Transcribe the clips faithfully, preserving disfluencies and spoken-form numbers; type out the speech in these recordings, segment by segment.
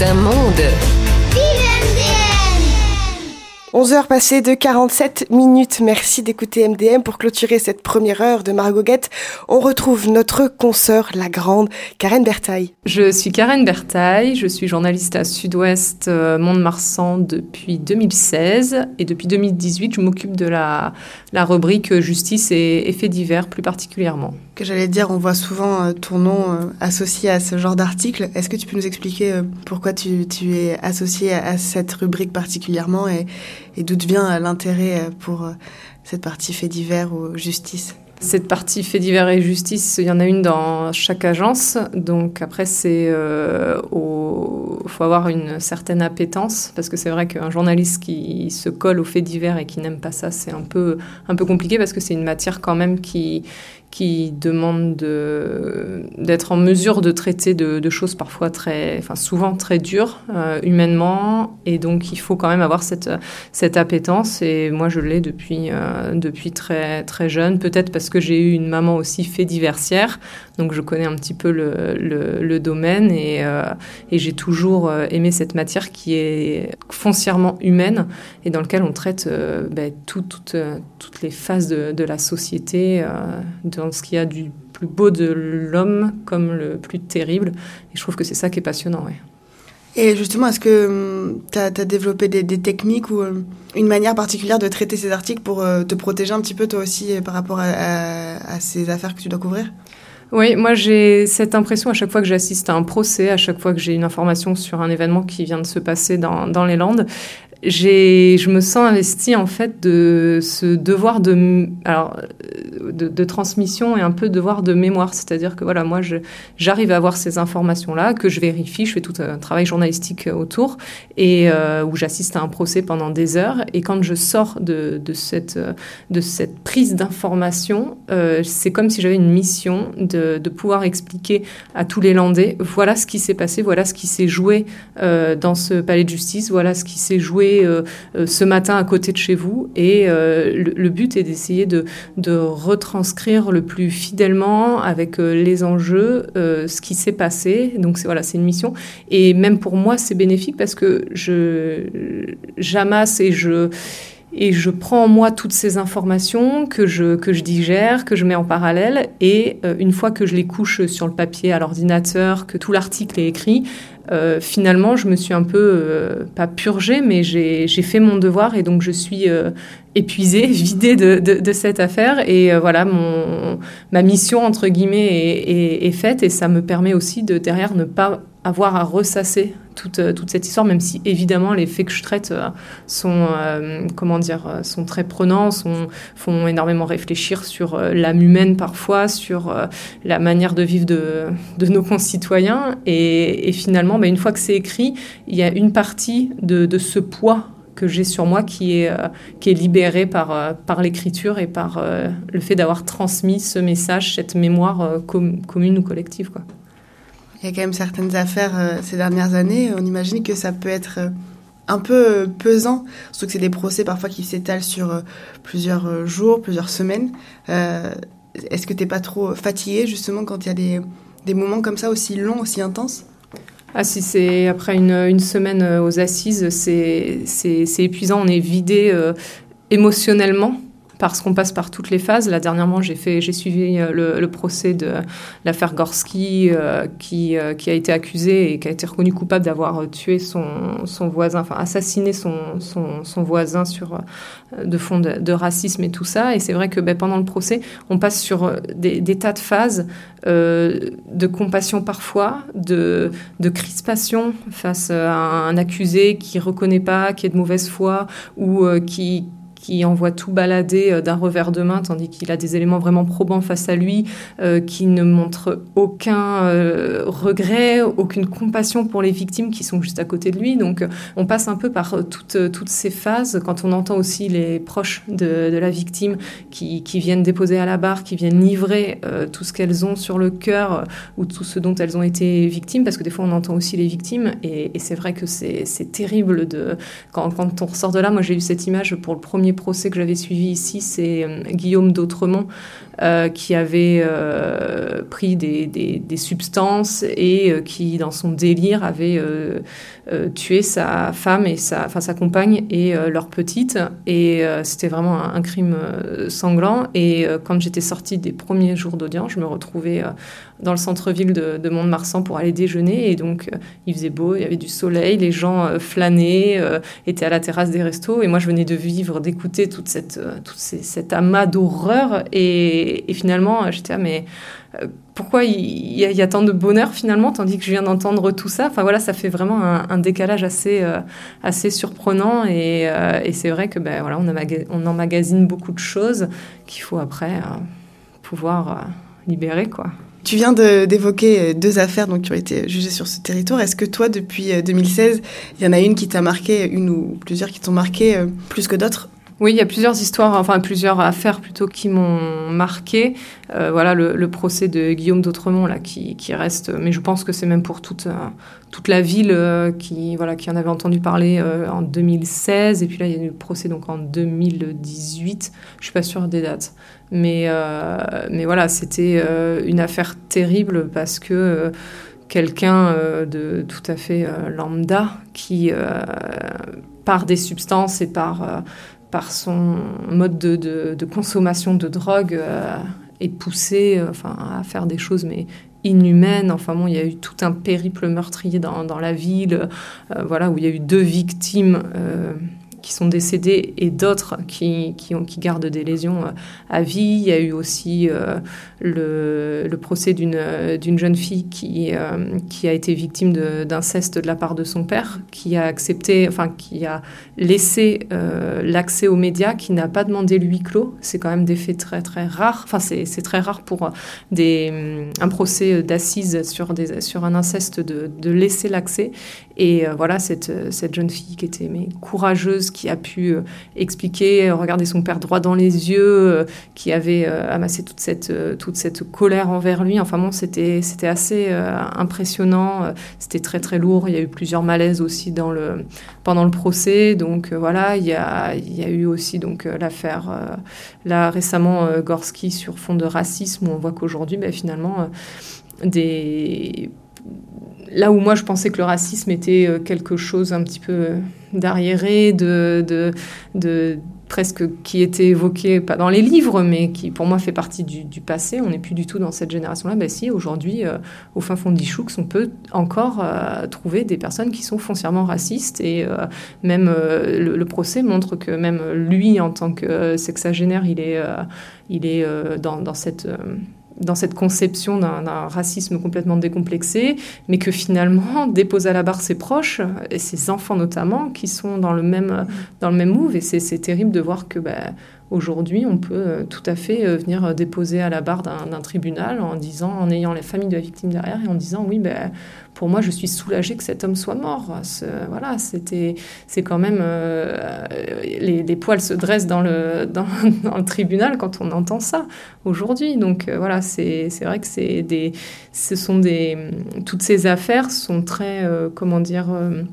C'est un monde. onze heures passées de quarante-sept minutes. Merci d'écouter M D M. Pour clôturer cette première heure de Margot Guette, on retrouve notre consoeur, la grande Karen Bertaille. Je suis Karen Bertaille, je suis journaliste à Sud-Ouest euh, Mont-de-Marsan depuis deux mille seize et depuis deux mille dix-huit, je m'occupe de la, la rubrique justice et, et faits divers plus particulièrement. Que j'allais dire, on voit souvent euh, ton nom euh, associé à ce genre d'article. Est-ce que tu peux nous expliquer euh, pourquoi tu, tu es associé à, à cette rubrique particulièrement et, et d'où vient l'intérêt pour cette partie faits divers ou justice ? Cette partie faits divers et justice, il y en a une dans chaque agence. Donc après, c'est euh, au... faut avoir une certaine appétence parce que c'est vrai qu'un journaliste qui se colle aux faits divers et qui n'aime pas ça, c'est un peu un peu compliqué parce que c'est une matière quand même qui qui demande de, d'être en mesure de traiter de, de choses parfois très, enfin souvent très dures euh, humainement, et donc il faut quand même avoir cette cette appétence. Et moi je l'ai depuis euh, depuis très très jeune, peut-être parce que j'ai eu une maman aussi fait diversière, donc je connais un petit peu le le, le domaine et euh, et j'ai toujours aimé cette matière qui est foncièrement humaine et dans lequel on traite euh, ben, tout, toutes toutes les phases de, de la société. Euh, de dans ce qu'il y a du plus beau de l'homme comme le plus terrible. Et je trouve que c'est ça qui est passionnant, ouais. Et justement, est-ce que tu as développé des, des techniques ou euh, une manière particulière de traiter ces articles pour euh, te protéger un petit peu toi aussi euh, par rapport à, à, à ces affaires que tu dois couvrir ? Oui, moi j'ai cette impression à chaque fois que j'assiste à un procès, à chaque fois que j'ai une information sur un événement qui vient de se passer dans, dans les Landes, j'ai, je me sens investie en fait de ce devoir de, alors, de, de transmission et un peu devoir de mémoire. C'est-à-dire que voilà, moi je, j'arrive à avoir ces informations-là, que je vérifie, je fais tout un travail journalistique autour et euh, où j'assiste à un procès pendant des heures. Et quand je sors de, de, cette, de cette prise d'information, euh, c'est comme si j'avais une mission de, de pouvoir expliquer à tous les Landais, voilà ce qui s'est passé, voilà ce qui s'est joué euh, dans ce palais de justice, voilà ce qui s'est joué Euh, euh, ce matin à côté de chez vous, et euh, le, le but est d'essayer de, de retranscrire le plus fidèlement avec euh, les enjeux euh, ce qui s'est passé. Donc c'est, voilà, c'est une mission, et même pour moi c'est bénéfique parce que je j'amasse et je Et je prends en moi toutes ces informations que je, que je digère, que je mets en parallèle. Et euh, une fois que je les couche sur le papier, à l'ordinateur, que tout l'article est écrit, euh, finalement, je me suis un peu, euh, pas purgée, mais j'ai, j'ai fait mon devoir. Et donc, je suis euh, épuisée, vidée de, de, de cette affaire. Et euh, voilà, mon, ma mission, entre guillemets, est, est, est faite. Et ça me permet aussi de, derrière, ne pas avoir à ressasser toute, toute cette histoire, même si évidemment les faits que je traite euh, sont, euh, comment dire, sont très prenants, sont, font énormément réfléchir sur euh, l'âme humaine parfois, sur euh, la manière de vivre de, de nos concitoyens. Et, et finalement, bah, une fois que c'est écrit, il y a une partie de, de ce poids que j'ai sur moi qui est, euh, qui est libérée par, euh, par l'écriture et par euh, le fait d'avoir transmis ce message, cette mémoire euh, com- commune ou collective, quoi. Il y a quand même certaines affaires euh, ces dernières années. On imagine que ça peut être euh, un peu euh, pesant, surtout que c'est des procès parfois qui s'étalent sur euh, plusieurs euh, jours, plusieurs semaines. Euh, est-ce que tu n'es pas trop fatiguée justement quand il y a des, des moments comme ça aussi longs, aussi intenses ? Ah si, c'est après une, une semaine aux assises, c'est, c'est, c'est épuisant, on est vidé euh, émotionnellement. Parce qu'on passe par toutes les phases. Là, dernièrement, j'ai, fait, j'ai suivi le, le procès de l'affaire Gorski, euh, qui, euh, qui a été accusé et qui a été reconnu coupable d'avoir tué son, son voisin, enfin assassiné son, son, son voisin sur, euh, de fond de, de racisme et tout ça. Et c'est vrai que ben, pendant le procès, on passe sur des, des tas de phases euh, de compassion parfois, de, de crispation face à un accusé qui ne reconnaît pas, qui est de mauvaise foi ou euh, qui... qui envoie tout balader d'un revers de main, tandis qu'il a des éléments vraiment probants face à lui, euh, qui ne montrent aucun euh, regret, aucune compassion pour les victimes qui sont juste à côté de lui. Donc, on passe un peu par toutes, toutes ces phases. Quand on entend aussi les proches de, de la victime qui, qui viennent déposer à la barre, qui viennent livrer euh, tout ce qu'elles ont sur le cœur euh, ou tout ce dont elles ont été victimes, parce que des fois, on entend aussi les victimes. Et, et c'est vrai que c'est, c'est terrible de, quand, quand on ressort de là. Moi, j'ai eu cette image pour le premier dernier procès que j'avais suivi ici, c'est euh, Guillaume d'Autremont, euh, qui avait euh, pris des, des, des substances et euh, qui, dans son délire, avait euh, euh, tué sa femme et sa, enfin, sa compagne et euh, leur petite. Et euh, c'était vraiment un, un crime euh, sanglant. Et euh, quand j'étais sortie des premiers jours d'audience, je me retrouvais euh, dans le centre-ville de, de Mont-de-Marsan pour aller déjeuner. Et donc, euh, il faisait beau, il y avait du soleil, les gens euh, flânaient, euh, étaient à la terrasse des restos. Et moi, je venais de vivre, d'écouter toute cette, euh, toute ces, cet amas d'horreur. Et, et finalement, j'étais, ah, mais euh, pourquoi il y, y, y a tant de bonheur finalement, tandis que je viens d'entendre tout ça. Enfin voilà, ça fait vraiment un, un décalage assez, euh, assez surprenant. Et, euh, et c'est vrai que ben, voilà, on, amaga- on emmagasine beaucoup de choses qu'il faut après euh, pouvoir euh, libérer, quoi. Tu viens de, d'évoquer deux affaires donc, qui ont été jugées sur ce territoire. Est-ce que toi, depuis deux mille seize, il y en a une qui t'a marqué, une ou plusieurs qui t'ont marqué euh, plus que d'autres ? Oui, il y a plusieurs histoires, enfin plusieurs affaires plutôt qui m'ont marqué. Euh, voilà, le, le procès de Guillaume d'Autremont là, qui, qui reste, mais je pense que c'est même pour toute euh, toute la ville euh, qui voilà qui en avait entendu parler euh, en deux mille seize, et puis là il y a eu le procès donc en deux mille dix-huit. Je suis pas sûre des dates, mais euh, mais voilà, c'était euh, une affaire terrible parce que euh, quelqu'un euh, de tout à fait euh, lambda qui euh, par des substances et par euh, par son mode de, de, de consommation de drogue, euh, est poussé euh, enfin, à faire des choses mais inhumaines. Enfin bon, il y a eu tout un périple meurtrier dans, dans la ville, euh, voilà, où il y a eu deux victimes euh, qui sont décédées et d'autres qui, qui, ont, qui gardent des lésions euh, à vie. Il y a eu aussi euh, le, le procès d'une, d'une jeune fille qui, euh, qui a été victime de, d'inceste de la part de son père, qui a accepté, enfin qui a laissé euh, l'accès aux médias, qui n'a pas demandé le huis clos. C'est quand même des faits très très rares. Enfin, c'est, c'est très rare pour des, un procès d'assises sur, des, sur un inceste de, de laisser l'accès. Et euh, voilà, cette, cette jeune fille qui était mais, courageuse, qui a pu euh, expliquer, euh, regarder son père droit dans les yeux, euh, qui avait euh, amassé toute cette, euh, toute cette colère envers lui. Enfin bon, c'était, c'était assez euh, impressionnant. Euh, c'était très très lourd. Il y a eu plusieurs malaises aussi dans le, pendant le procès. Donc euh, voilà, il y a, il y a eu aussi donc, euh, l'affaire, euh, là récemment, euh, Gorski sur fond de racisme, où on voit qu'aujourd'hui, ben, finalement, euh, des... Là où moi je pensais que le racisme était quelque chose un petit peu d'arriéré, de, de, de presque qui était évoqué, pas dans les livres, mais qui pour moi fait partie du, du passé. On n'est plus du tout dans cette génération-là. Ben si, aujourd'hui, euh, au fin fond d'Ichoux, on peut encore euh, trouver des personnes qui sont foncièrement racistes. Et euh, même euh, le, le procès montre que même lui, en tant que euh, sexagénaire, il est, euh, il est euh, dans, dans cette... Euh, dans cette conception d'un, d'un racisme complètement décomplexé, mais que finalement dépose à la barre ses proches, et ses enfants notamment, qui sont dans le même, dans le même move. Et c'est, c'est terrible de voir que bah, aujourd'hui, on peut tout à fait venir déposer à la barre d'un, d'un tribunal en disant, en ayant la famille de la victime derrière, et en disant, oui, bah, pour moi, je suis soulagée que cet homme soit mort. C'est, voilà, c'était, c'est quand même... Euh, les, les poils se dressent dans le, dans, dans le tribunal quand on entend ça aujourd'hui. Donc euh, voilà, c'est, c'est vrai que c'est des, ce sont des... Toutes ces affaires sont très... Euh, comment dire... Euh,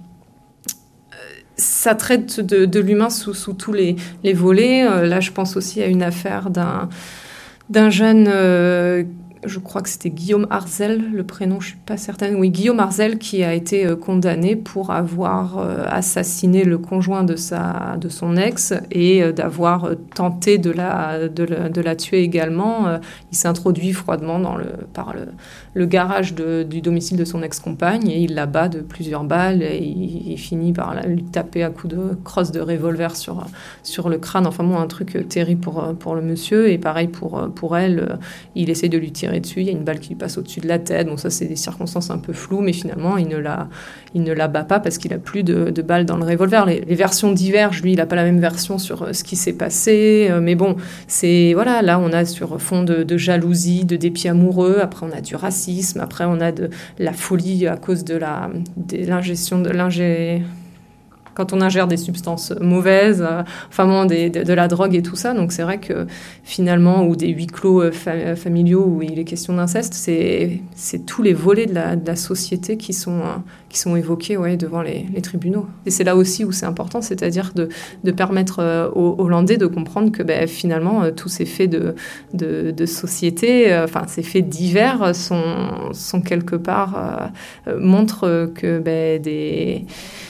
ça traite de, de l'humain sous, sous tous les, les volets. Euh, là, je pense aussi à une affaire d'un, d'un jeune... Euh, je crois que c'était Guillaume Arzel, le prénom, je ne suis pas certaine. Oui, Guillaume Arzel, qui a été euh, condamné pour avoir euh, assassiné le conjoint de, sa, de son ex et euh, d'avoir euh, tenté de la, de, la, de la tuer également. Euh, il s'est introduit froidement dans le, par le, le garage de, du domicile de son ex-compagne et il la bat de plusieurs balles et il, il finit par la, lui taper à coups de crosse de revolver sur, sur le crâne. Enfin bon, un truc terrible pour, pour le monsieur. Et pareil pour, pour elle, il essaie de lui tirer dessus, il y a une balle qui lui passe au-dessus de la tête. Bon, ça, c'est des circonstances un peu floues, mais finalement, il ne la, il ne la bat pas parce qu'il n'a plus de, de balles dans le revolver. Les, les versions divergent. Lui, il n'a pas la même version sur ce qui s'est passé. Mais bon, c'est, voilà, là, on a sur fond de, de jalousie, de dépit amoureux. Après, on a du racisme. Après, on a de la folie à cause de la, de l'ingestion de l'ingé... quand on ingère des substances mauvaises, euh, enfin bon, des, de, de la drogue et tout ça. Donc c'est vrai que finalement, ou des huis clos euh, fa- familiaux où il est question d'inceste, c'est, c'est tous les volets de la, de la société qui sont, euh, qui sont évoqués ouais, devant les, les tribunaux. Et c'est là aussi où c'est important, c'est-à-dire de, de permettre euh, aux Hollandais de comprendre que ben, finalement, euh, tous ces faits de, de, de société, euh, enfin ces faits divers sont, sont quelque part, euh, montrent que ben, des...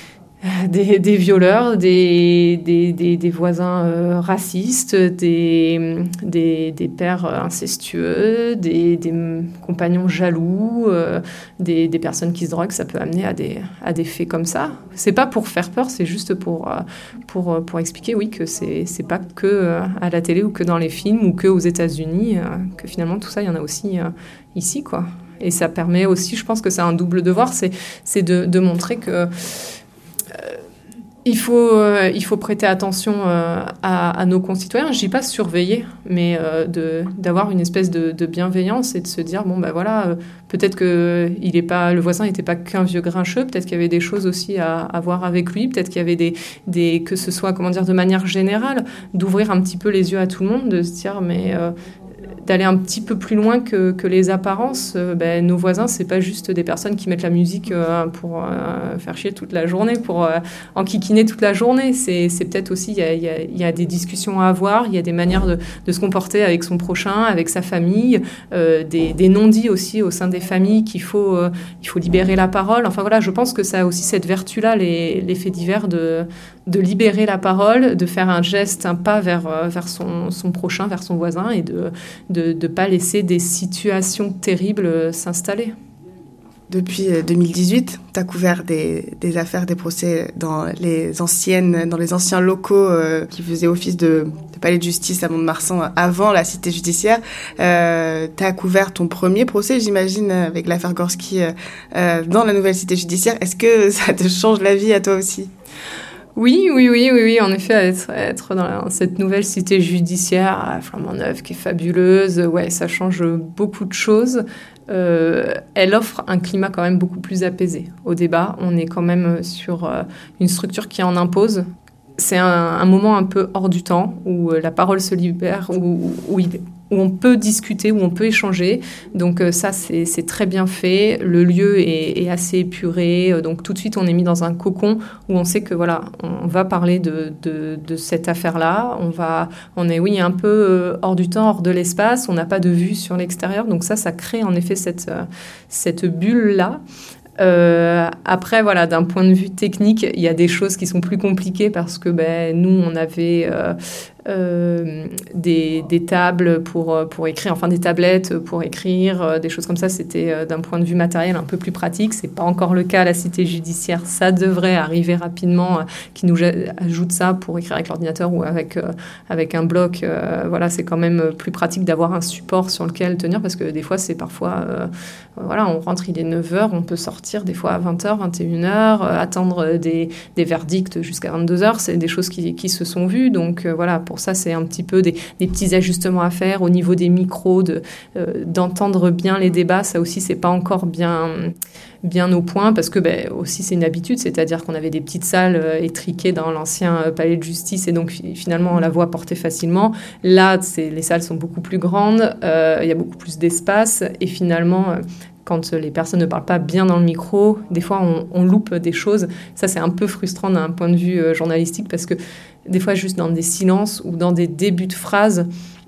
Des, des violeurs, des, des, des, des voisins euh, racistes, des, des, des pères incestueux, des, des compagnons jaloux, euh, des, des personnes qui se droguent, ça peut amener à des, à des faits comme ça. C'est pas pour faire peur, c'est juste pour, pour, pour expliquer, oui, que c'est, c'est pas que à la télé ou que dans les films ou que aux États-Unis, euh, que finalement tout ça, il y en a aussi euh, ici, quoi. Et ça permet aussi, je pense que c'est un double devoir, c'est, c'est de, de montrer que Euh, il faut, euh, il faut prêter attention euh, à, à nos concitoyens. Je dis pas surveiller, mais euh, de, d'avoir une espèce de, de bienveillance et de se dire bon ben voilà, euh, peut-être que il est pas, le voisin n'était pas qu'un vieux grincheux, peut-être qu'il y avait des choses aussi à, à voir avec lui, peut-être qu'il y avait des, des, que ce soit comment dire de manière générale, d'ouvrir un petit peu les yeux à tout le monde, de se dire mais euh, d'aller un petit peu plus loin que, que les apparences. Euh, ben, nos voisins, c'est pas juste des personnes qui mettent la musique euh, pour euh, faire chier toute la journée, pour euh, enquiquiner toute la journée. C'est, c'est peut-être aussi, il y a, y a, y a des discussions à avoir, il y a des manières de, de se comporter avec son prochain, avec sa famille, euh, des, des non-dits aussi au sein des familles qu'il faut, euh, il faut libérer la parole. Enfin voilà, je pense que ça a aussi cette vertu-là, les, les faits divers, de, de libérer la parole, de faire un geste, un pas vers, vers son, son prochain, vers son voisin et de, de de ne pas laisser des situations terribles s'installer. Depuis deux mille dix-huit, tu as couvert des, des affaires, des procès dans les, anciennes, dans les anciens locaux euh, qui faisaient office de, de palais de justice à Mont-de-Marsan avant la cité judiciaire. Euh, tu as couvert ton premier procès, j'imagine, avec l'affaire Gorski euh, dans la nouvelle cité judiciaire. Est-ce que ça te change la vie à toi aussi ? Oui, oui, oui, oui, oui, en effet, être, être dans cette nouvelle cité judiciaire à Flamand-Neuf qui est fabuleuse, ouais, ça change beaucoup de choses. Euh, elle offre un climat quand même beaucoup plus apaisé au débat. On est quand même sur euh, une structure qui en impose. C'est un, un moment un peu hors du temps où la parole se libère, où, où, il, où on peut discuter, où on peut échanger. Donc euh, ça, c'est, c'est très bien fait. Le lieu est, est assez épuré. Donc tout de suite, on est mis dans un cocon où on sait que voilà, on va parler de, de, de cette affaire-là. On va, on est oui un peu euh, hors du temps, hors de l'espace. On n'a pas de vue sur l'extérieur. Donc ça, ça crée en effet cette, euh, cette bulle-là. Euh, après, voilà, d'un point de vue technique, il y a des choses qui sont plus compliquées parce que ben, nous, on avait euh, euh, des, des tables pour, pour écrire, enfin des tablettes pour écrire, euh, des choses comme ça. C'était euh, d'un point de vue matériel un peu plus pratique. C'est pas encore le cas à la cité judiciaire. Ça devrait arriver rapidement, euh, qui nous ajoute ça pour écrire avec l'ordinateur ou avec, euh, avec un bloc. Euh, voilà, c'est quand même plus pratique d'avoir un support sur lequel tenir parce que des fois, c'est parfois... Euh, voilà, on rentre, il est neuf heures, on peut sortir des fois à vingt heures, vingt et une heures, euh, attendre des, des verdicts jusqu'à vingt-deux heures, c'est des choses qui, qui se sont vues. Donc euh, voilà, pour ça, c'est un petit peu des, des petits ajustements à faire au niveau des micros, de, euh, d'entendre bien les débats. Ça aussi, c'est pas encore bien, bien au point parce que ben, aussi, c'est une habitude, c'est-à-dire qu'on avait des petites salles euh, étriquées dans l'ancien euh, palais de justice et donc finalement, on la voit porter facilement. Là, c'est, les salles sont beaucoup plus grandes, euh, il y a beaucoup plus d'espace et finalement... Euh, quand les personnes ne parlent pas bien dans le micro, des fois, on, on loupe des choses. Ça, c'est un peu frustrant d'un point de vue euh, journalistique parce que des fois, juste dans des silences ou dans des débuts de phrases,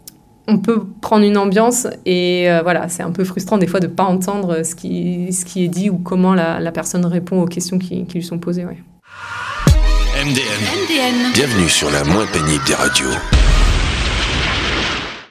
on peut prendre une ambiance et euh, voilà, c'est un peu frustrant des fois de ne pas entendre ce qui, ce qui est dit ou comment la, la personne répond aux questions qui, qui lui sont posées. Ouais. M D M. M D M. Bienvenue sur la moins pénible des radios.